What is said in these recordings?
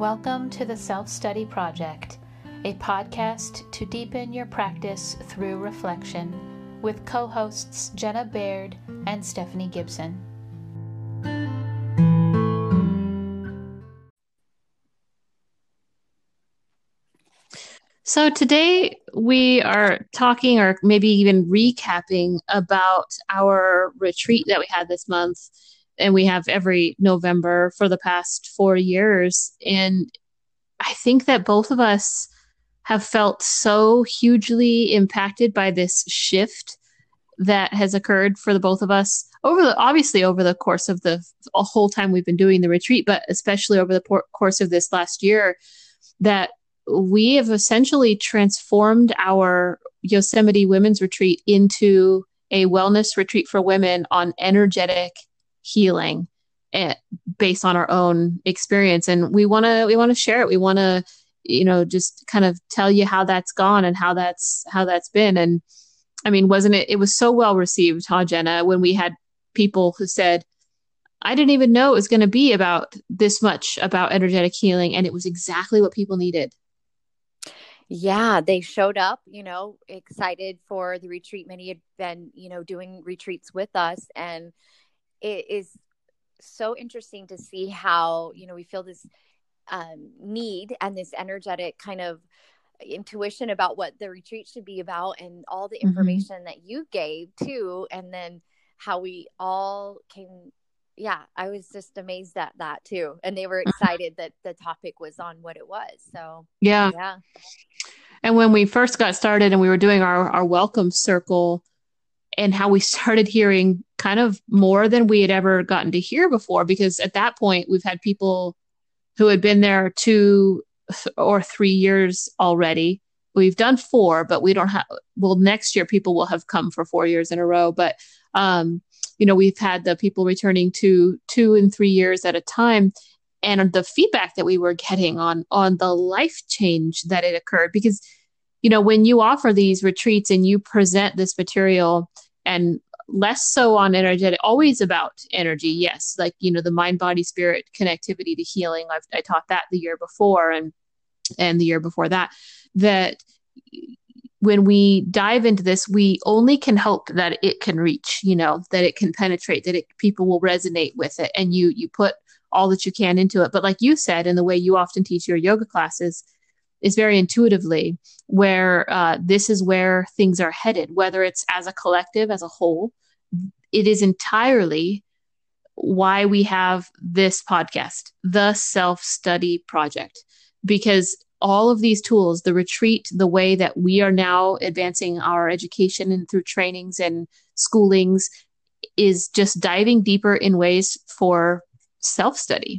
Welcome to the Self-Study Project, a podcast to deepen your practice through reflection with co-hosts Jenna Baird and Stephanie Gibson. So today we are talking, or maybe even recapping, about our retreat that we had this month, and we have every November for the past 4 years. And I think that both of us have felt so hugely impacted by this shift that has occurred for the both of us obviously over the course of the whole time we've been doing the retreat, but especially over the course of this last year, that we have essentially transformed our Yosemite Women's Retreat into a wellness retreat for women on energetic healing, based on our own experience. And we want to share it. We want to, just kind of tell you how that's gone and how that's been. And I mean, it was so well received, huh, Jenna, when we had people who said, I didn't even know it was going to be about this much about energetic healing. And it was exactly what people needed. Yeah, they showed up, excited for the retreat. Many had been, doing retreats with us. And it is so interesting to see how, we feel this need and this energetic kind of intuition about what the retreat should be about, and all the information that you gave too. And then how we all came. Yeah, I was just amazed at that too. And they were excited that the topic was on what it was. So yeah. And when we first got started and we were doing our welcome circle, and how we started hearing kind of more than we had ever gotten to hear before, because at that point we've had people who had been there 2 or 3 years already. We've done 4, but we don't have, next year people will have come for 4 years in a row. But, we've had the people returning to 2 and 3 years at a time. And the feedback that we were getting on the life change that it occurred, because, when you offer these retreats and you present this material, and less so on energetic, always about energy. Yes. Like, the mind, body, spirit connectivity to healing. I taught that the year before and the year before that when we dive into this, we only can hope that it can reach, that it can penetrate, that people will resonate with it. And you put all that you can into it. But like you said, and the way you often teach your yoga classes is very intuitively, where this is where things are headed, whether it's as a collective, as a whole. It is entirely why we have this podcast, the Self-Study Project, because all of these tools, the retreat, the way that we are now advancing our education and through trainings and schoolings, is just diving deeper in ways for self-study.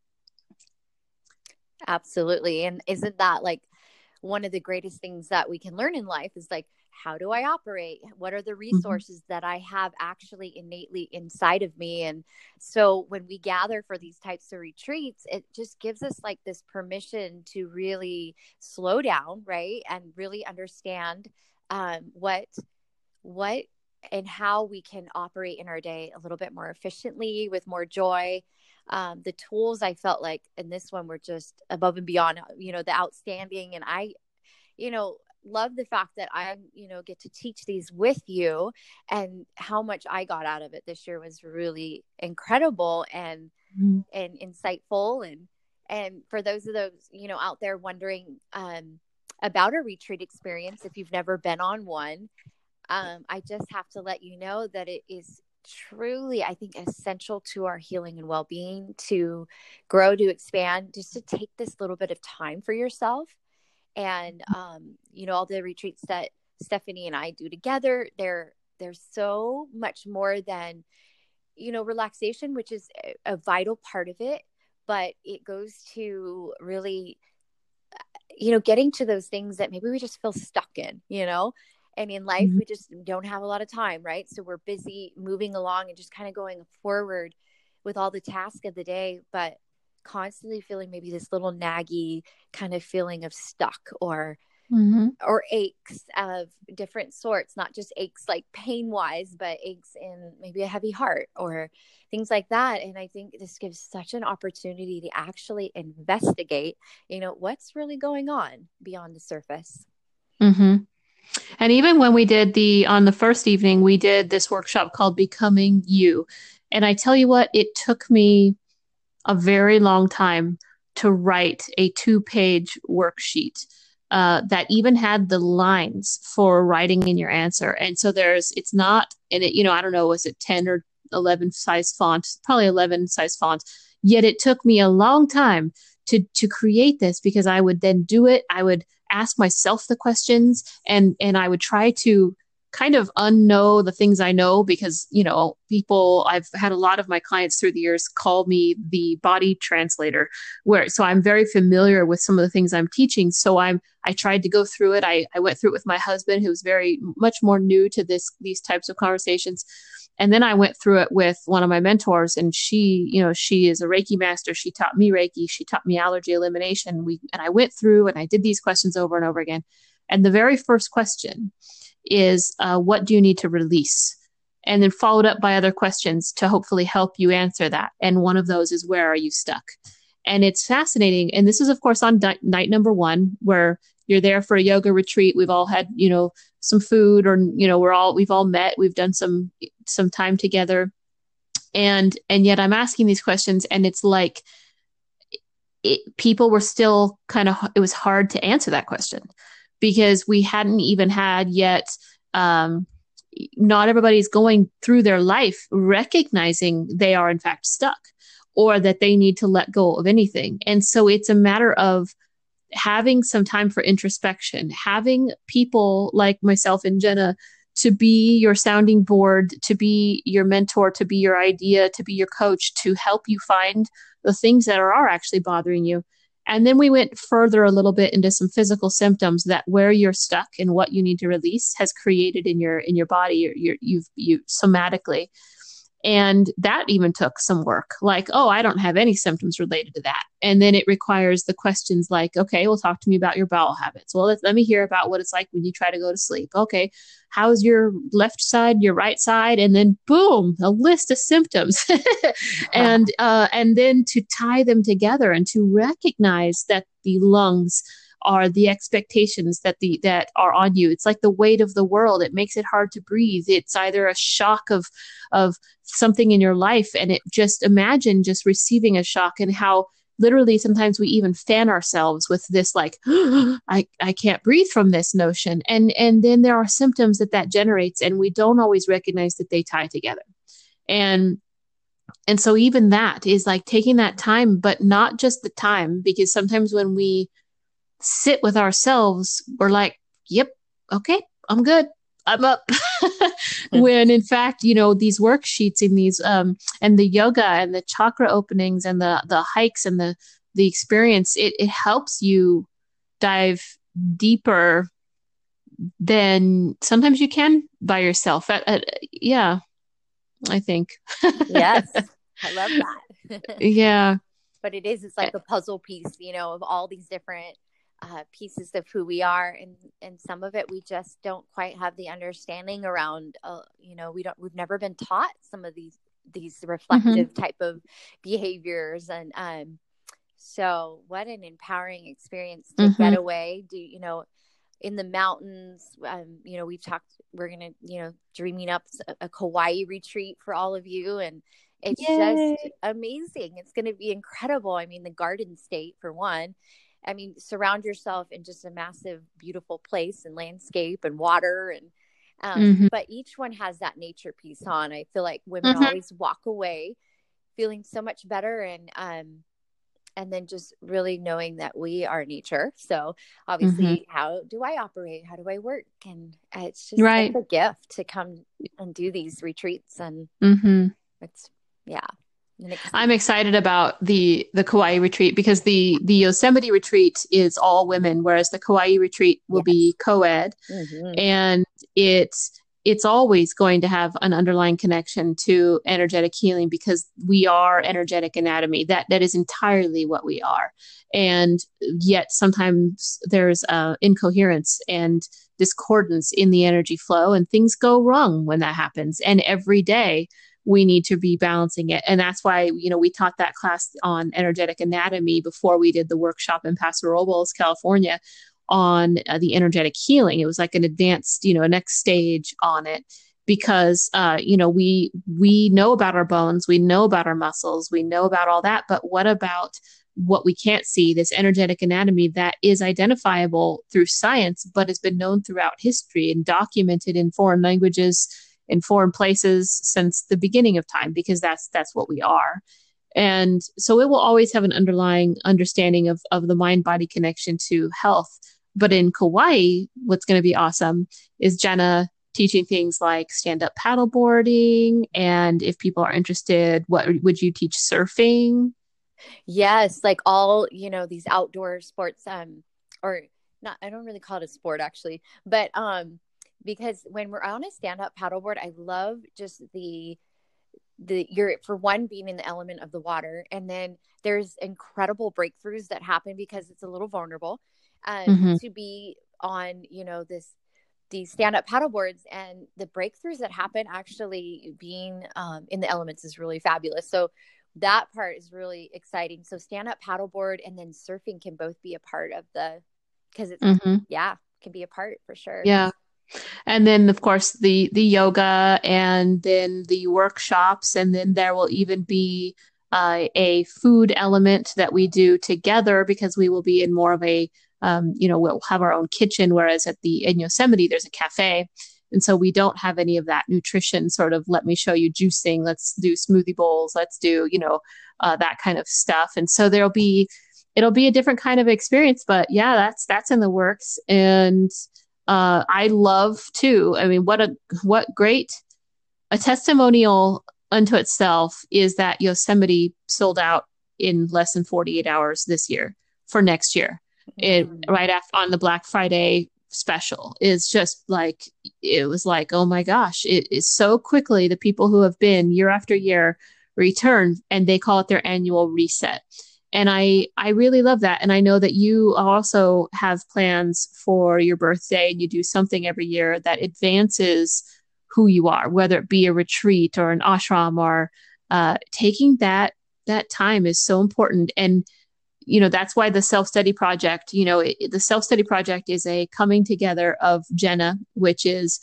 Absolutely. And isn't that like one of the greatest things that we can learn in life is like, how do I operate? What are the resources that I have actually innately inside of me? And so when we gather for these types of retreats, it just gives us like this permission to really slow down, right? And really understand what and how we can operate in our day a little bit more efficiently, with more joy. The tools, I felt like in this one, were just above and beyond, the outstanding. And I, love the fact that I, get to teach these with you, and how much I got out of it this year was really incredible and insightful. And for those out there wondering about a retreat experience, if you've never been on one, I just have to let you know that it is truly, I think, essential to our healing and well-being, to grow, to expand, just to take this little bit of time for yourself. And, all the retreats that Stephanie and I do together, they're so much more than, relaxation, which is a vital part of it, but it goes to really, getting to those things that maybe we just feel stuck in, and in life, we just don't have a lot of time, right? So we're busy moving along and just kind of going forward with all the tasks of the day, but constantly feeling maybe this little naggy kind of feeling of stuck, or, Mm-hmm. or aches of different sorts, not just aches like pain wise, but aches in maybe a heavy heart or things like that. And I think this gives such an opportunity to actually investigate, what's really going on beyond the surface. Mm-hmm. And even when we did on the first evening, we did this workshop called Becoming You. And I tell you what, it took me a very long time to write a 2-page worksheet that even had the lines for writing in your answer. And so it's not in it, I don't know, was it 10 or 11 size font, probably 11 size font. Yet it took me a long time to create this, because I would then do it. I would ask myself the questions, and I would try to kind of unknow the things I know, because, I've had a lot of my clients through the years call me the body translator, so I'm very familiar with some of the things I'm teaching. So I tried to go through it. I went through it with my husband, who's very much more new to these types of conversations. And then I went through it with one of my mentors, and she is a Reiki master. She taught me Reiki. She taught me allergy elimination. And I went through and I did these questions over and over again. And the very first question is, what do you need to release? And then followed up by other questions to hopefully help you answer that. And one of those is, where are you stuck? And it's fascinating. And this is, of course, on night number 1, where you're there for a yoga retreat. We've all had, some food, or, we've all met, we've done some time together. And yet I'm asking these questions, and it's like, people were still it was hard to answer that question, because we hadn't even had yet, not everybody's going through their life recognizing they are in fact stuck, or that they need to let go of anything. And so it's a matter of having some time for introspection, having people like myself and Jenna to be your sounding board, to be your mentor, to be your idea, to be your coach, to help you find the things that are actually bothering you. And then we went further a little bit into some physical symptoms that where you're stuck and what you need to release has created in your body, you somatically. And that even took some work, like, oh, I don't have any symptoms related to that. And then it requires the questions like, okay, well, talk to me about your bowel habits. Well, let me hear about what it's like when you try to go to sleep. Okay, how's your left side, your right side? And then boom, a list of symptoms. And then to tie them together and to recognize that the lungs are the expectations that are on you. It's like the weight of the world. It makes it hard to breathe. It's either a shock of something in your life, and it just imagine just receiving a shock, and how literally sometimes we even fan ourselves with this, like, I can't breathe from this notion. And then there are symptoms that generates, and we don't always recognize that they tie together. And so even that is like taking that time, but not just the time, because sometimes when we sit with ourselves, we're like, yep, okay, I'm good, I'm up. When in fact, these worksheets and these and the yoga and the chakra openings and the hikes and the experience, it helps you dive deeper than sometimes you can by yourself. Yeah, I think. Yes, I love that. Yeah. But it's like a puzzle piece, of all these different pieces of who we are, and some of it we just don't quite have the understanding around. We've never been taught some of these reflective type of behaviors, and so what an empowering experience to get away. In the mountains, we've talked. We're gonna, dreaming up a Kauai retreat for all of you, and it's just amazing. It's going to be incredible. I mean, the Garden State for one. I mean, surround yourself in just a massive, beautiful place and landscape and water. And, but each one has that nature piece on. I feel like women always walk away feeling so much better. And then just really knowing that we are nature. So obviously, how do I operate? How do I work? And it's just such a gift to come and do these retreats. And it's, I'm excited about the Kauai retreat, because the Yosemite retreat is all women, whereas the Kauai retreat will be co-ed. And it's always going to have an underlying connection to energetic healing because we are energetic anatomy. That is entirely what we are. And yet sometimes there's incoherence and discordance in the energy flow, and things go wrong when that happens. And every day we need to be balancing it. And that's why, we taught that class on energetic anatomy before we did the workshop in Paso Robles, California, on the energetic healing. It was like an advanced, a next stage on it because, we know about our bones, we know about our muscles, we know about all that, but what about what we can't see, this energetic anatomy that is identifiable through science, but has been known throughout history and documented in foreign languages, in foreign places since the beginning of time, because that's what we are. And so it will always have an underlying understanding of the mind-body connection to health. But in Kauai, what's going to be awesome is Jenna teaching things like stand-up paddleboarding. And if people are interested, what would you teach? Surfing? Yes, like all, these outdoor sports, or not, I don't really call it a sport actually, but because when we're on a stand-up paddleboard, I love just you're, for one, being in the element of the water, and then there's incredible breakthroughs that happen because it's a little vulnerable to be on, these stand-up paddleboards, and the breakthroughs that happen actually being in the elements is really fabulous. So that part is really exciting. So stand-up paddleboard and then surfing can both be a part of because it's can be a part for sure. Yeah. And then, of course, the yoga, and then the workshops, and then there will even be a food element that we do together because we will be in more of a, we'll have our own kitchen, whereas in Yosemite, there's a cafe. And so we don't have any of that nutrition sort of, let me show you juicing, let's do smoothie bowls, let's do, that kind of stuff. And so it'll be a different kind of experience, but yeah, that's in the works. And I love too. I mean, what great a testimonial unto itself is that Yosemite sold out in less than 48 hours this year for next year. Right after on the Black Friday special is just like, it was like, oh my gosh, it is so quickly. The people who have been year after year return, and they call it their annual reset. And I really love that. And I know that you also have plans for your birthday, and you do something every year that advances who you are, whether it be a retreat or an ashram, or taking that time is so important. And, that's why the Self-Study Project, the Self-Study Project is a coming together of Jenna, which is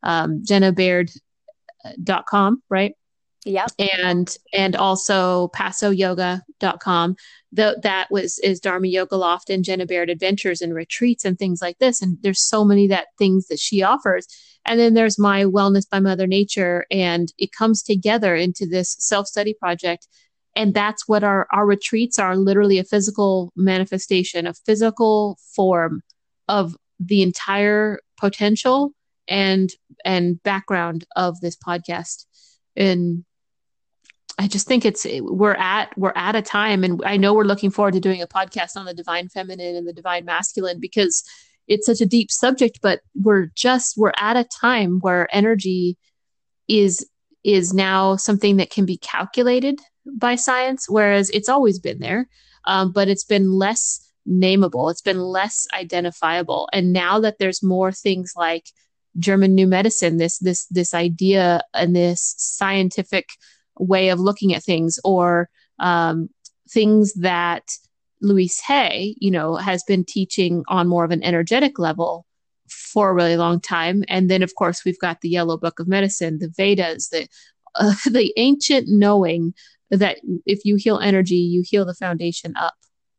jennabaird.com, right? Yep. And also pasoyoga.com. That is Dharma Yoga Loft and Jenna Baird Adventures and retreats and things like this. And there's so many things that she offers. And then there's my Wellness by Mother Nature, and it comes together into this self-study project. And that's what our retreats are, literally a physical manifestation, a physical form of the entire potential and background of this podcast. And I just think we're at a time, and I know we're looking forward to doing a podcast on the divine feminine and the divine masculine because it's such a deep subject, but we're at a time where energy is now something that can be calculated by science, whereas it's always been there, but it's been less nameable, it's been less identifiable. And now that there's more things like German New Medicine, this idea and this scientific way of looking at things, or things that Louise Hay, has been teaching on more of an energetic level for a really long time. And then, of course, we've got the Yellow Book of Medicine, the Vedas, the ancient knowing that if you heal energy, you heal the foundation up.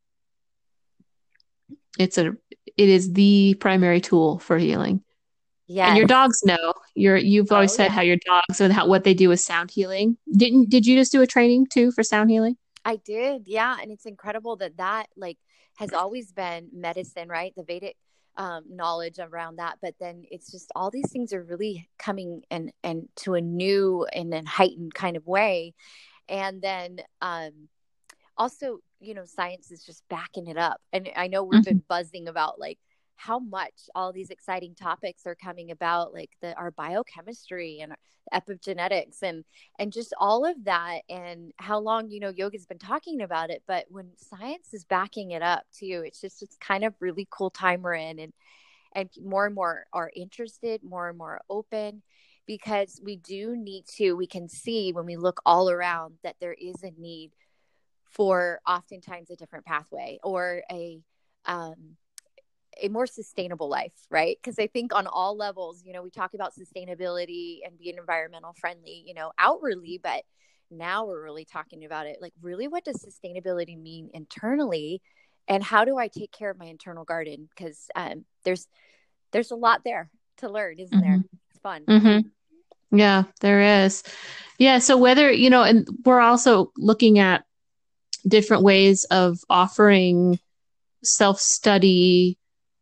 It is the primary tool for healing. Yeah. And your dogs know. You've always said how your dogs and what they do with sound healing. Did you just do a training too for sound healing? I did. Yeah. And it's incredible that like has always been medicine, right? The Vedic knowledge around that. But then it's just all these things are really coming and to a new and then heightened kind of way. And then also, science is just backing it up. And I know we've been buzzing about like how much all these exciting topics are coming about, like our biochemistry and epigenetics and just all of that, and how long, yoga's been talking about it, but when science is backing it up too, it's kind of really cool time we're in, and more and more are interested, more and more open, because we can see when we look all around that there is a need for oftentimes a different pathway or a more sustainable life, right? Because I think on all levels, we talk about sustainability and being environmental friendly, outwardly, but now we're really talking about it. Like, really, what does sustainability mean internally? And how do I take care of my internal garden? Because there's a lot there to learn, isn't there? It's fun. Mm-hmm. Yeah, there is. Yeah. So whether, and we're also looking at different ways of offering self-study,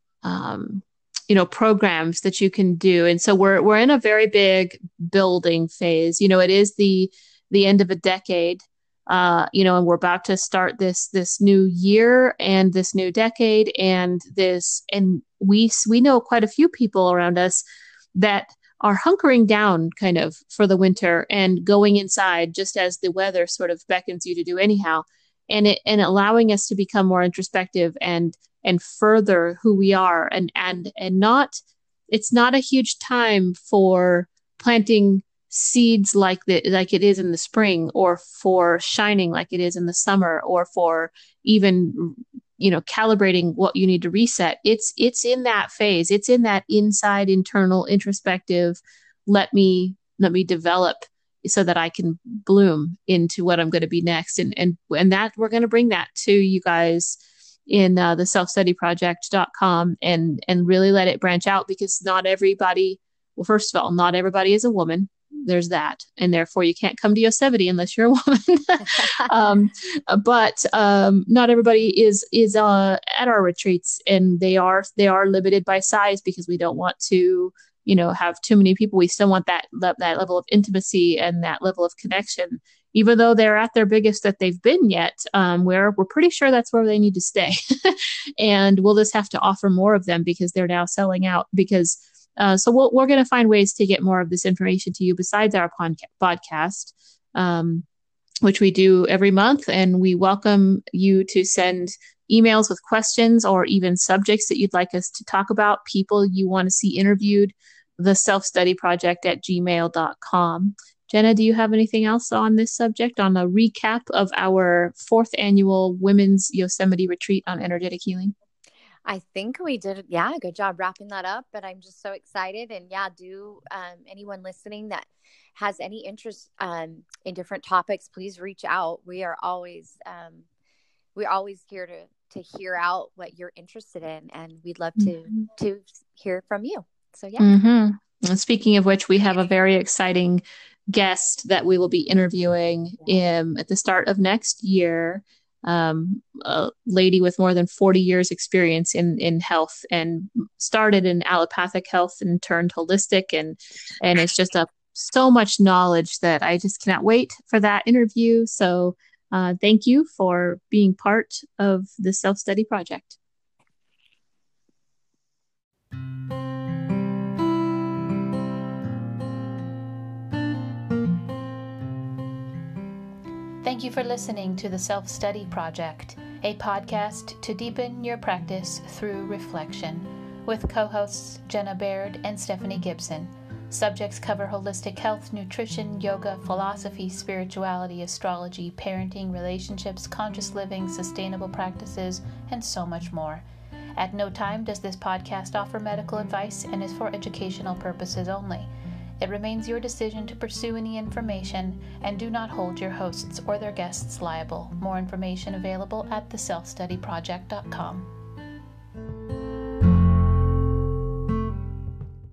programs that you can do. And so we're in a very big building phase. It is the end of a decade, and we're about to start this new year and this new decade, and we know quite a few people around us that are hunkering down kind of for the winter and going inside just as the weather sort of beckons you to do anyhow, and allowing us to become more introspective and further who we are, and not, it's not a huge time for planting seeds like it is in the spring, or for shining like it is in the summer, or for even calibrating what you need to reset. It's in that phase. It's in that inside, internal, introspective, let me develop so that I can bloom into what I'm going to be next. And that we're going to bring that to you guys in the selfstudyproject.com and really let it branch out, because not everybody, well, first of all, not everybody is a woman. There's that. And therefore you can't come to Yosemite unless you're a woman. But not everybody is at our retreats, and they are limited by size, because we don't want to, have too many people. We still want that level of intimacy and that level of connection, even though they're at their biggest that they've been yet. We're pretty sure that's where they need to stay. And we'll just have to offer more of them, because they're now selling out. Because so we're going to find ways to get more of this information to you besides our podcast, which we do every month. And we welcome you to send emails with questions or even subjects that you'd like us to talk about, people you want to see interviewed, theselfstudyproject@gmail.com. Jenna, do you have anything else on this subject, on a recap of our 4th annual Women's Yosemite Retreat on Energetic Healing? I think we did. Yeah, good job wrapping that up. But I'm just so excited. And yeah, anyone listening that has any interest in different topics, please reach out. We're always here to hear out what you're interested in, and we'd love to hear from you. So yeah. Mm-hmm. And speaking of which, we have a very exciting guest that we will be interviewing at the start of next year. A lady with more than 40 years experience in health, and started in allopathic health and turned holistic, and it's just so much knowledge that I just cannot wait for that interview. So thank you for being part of the Self-Study Project. Thank you for listening to the Self-Study Project, a podcast to deepen your practice through reflection, with co-hosts Jenna Baird and Stephanie Gibson. Subjects cover holistic health, nutrition, yoga, philosophy, spirituality, astrology, parenting, relationships, conscious living, sustainable practices, and so much more. At no time does this podcast offer medical advice and is for educational purposes only. It remains your decision to pursue any information, and do not hold your hosts or their guests liable. More information available at theselfstudyproject.com.